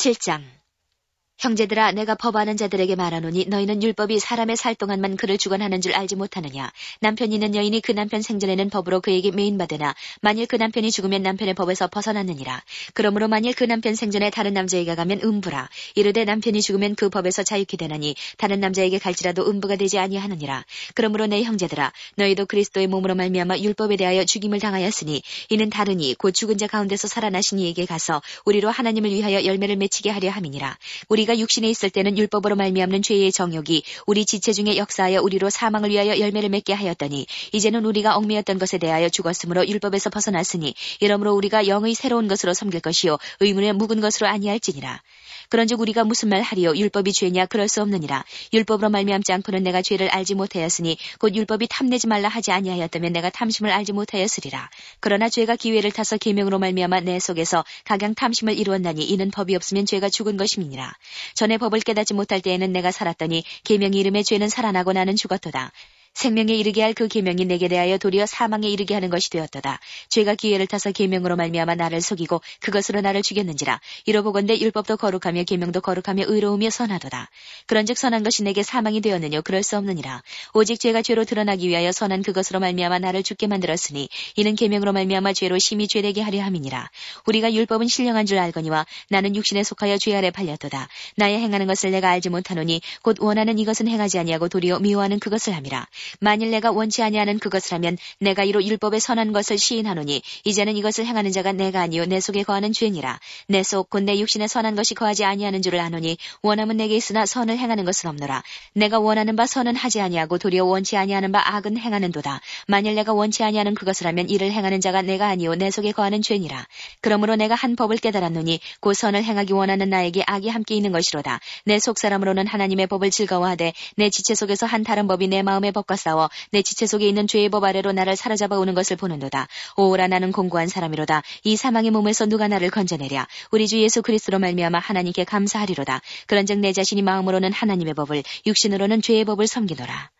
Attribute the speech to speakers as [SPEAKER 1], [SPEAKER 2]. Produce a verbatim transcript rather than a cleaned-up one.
[SPEAKER 1] 칠 장. 형제들아, 내가 법아는 자들에게 말하노니 너희는 율법이 사람의 살 동안만 그를 주관하는 줄 알지 못하느냐. 남편 있는 여인이 그 남편 생전에는 법으로 그에게 매인받으나 만일 그 남편이 죽으면 남편의 법에서 벗어났느니라. 그러므로 만일 그 남편 생전에 다른 남자에게 가면 음부라. 이르되 남편이 죽으면 그 법에서 자유케 되나니 다른 남자에게 갈지라도 음부가 되지 아니하느니라. 그러므로 내 형제들아, 너희도 그리스도의 몸으로 말미암아 율법에 대하여 죽임을 당하였으니 이는 다르니 곧 죽은 자 가운데서 살아나신 이에게 가서 우리로 하나님을 위하여 열매를 맺히게 하려 함이니라. 우리가 육신에 있을 때는 율법으로 말미암는 죄의 정욕이 우리 지체 중에 역사하여 우리로 사망을 위하여 열매를 맺게 하였더니 이제는 우리가 얽매였던 것에 대하여 죽었으므로 율법에서 벗어났으니 이러므로 우리가 영의 새로운 것으로 섬길 것이요 의문의 묵은 것으로 아니할지니라. 그런즉 우리가 무슨 말 하리요? 율법이 죄냐? 그럴 수 없느니라. 율법으로 말미암지 않고는 내가 죄를 알지 못하였으니 곧 율법이 탐내지 말라 하지 아니하였다면 내가 탐심을 알지 못하였으리라. 그러나 죄가 기회를 타서 계명으로 말미암아 내 속에서 각양 탐심을 이루었나니 이는 법이 없으면 죄가 죽은 것임이니라. 전에 법을 깨닫지 못할 때에는 내가 살았더니 계명이 이름에 죄는 살아나고 나는 죽었도다. 생명에 이르게 할 그 계명이 내게 대하여 도리어 사망에 이르게 하는 것이 되었도다. 죄가 기회를 타서 계명으로 말미암아 나를 속이고 그것으로 나를 죽였는지라. 이러보건대 율법도 거룩하며 계명도 거룩하며 의로우며 선하도다. 그런즉 선한 것이 내게 사망이 되었느뇨? 그럴 수 없느니라. 오직 죄가 죄로 드러나기 위하여 선한 그것으로 말미암아 나를 죽게 만들었으니 이는 계명으로 말미암아 죄로 심히 죄되게 하려 함이니라. 우리가 율법은 신령한 줄 알거니와 나는 육신에 속하여 죄 아래 팔렸도다. 나의 행하는 것을 내가 알지 못하노니 곧 원하는 이것은 행하지 아니하고 도리어 미워하는 그것을 함이라. 만일 내가 원치 아니하는 그것을 하면 내가 이로 율법에 선한 것을 시인하노니 이제는 이것을 행하는 자가 내가 아니요 내 속에 거하는 죄니라. 내 속 곧 내 육신에 선한 것이 거하지 아니하는 줄을 아노니 원함은 내게 있으나 선을 행하는 것은 없노라. 내가 원하는 바 선은 하지 아니하고 도리어 원치 아니하는 바 악은 행하는도다. 만일 내가 원치 아니하는 그것을 하면 이를 행하는 자가 내가 아니요 내 속에 거하는 죄니라. 그러므로 내가 한 법을 깨달았노니 곧 선을 행하기 원하는 나에게 악이 함께 있는 것이로다. 내 속 사람으로는 하나님의 법을 즐거워하되 내 지체 속에서 한 다른 법이 내 마음의 법과 싸워 내 지체 속에 있는 죄의 법 아래로 나를 사로잡아 오는 것을 보는도다. 오라, 나는 공고한 사람이로다. 이 사망의 몸에서 누가 나를 건져내랴. 우리 주 예수 그리스도로 말미암아 하나님께 감사하리로다. 그런즉 내 자신이 마음으로는 하나님의 법을 육신으로는 죄의 법을 섬기노라.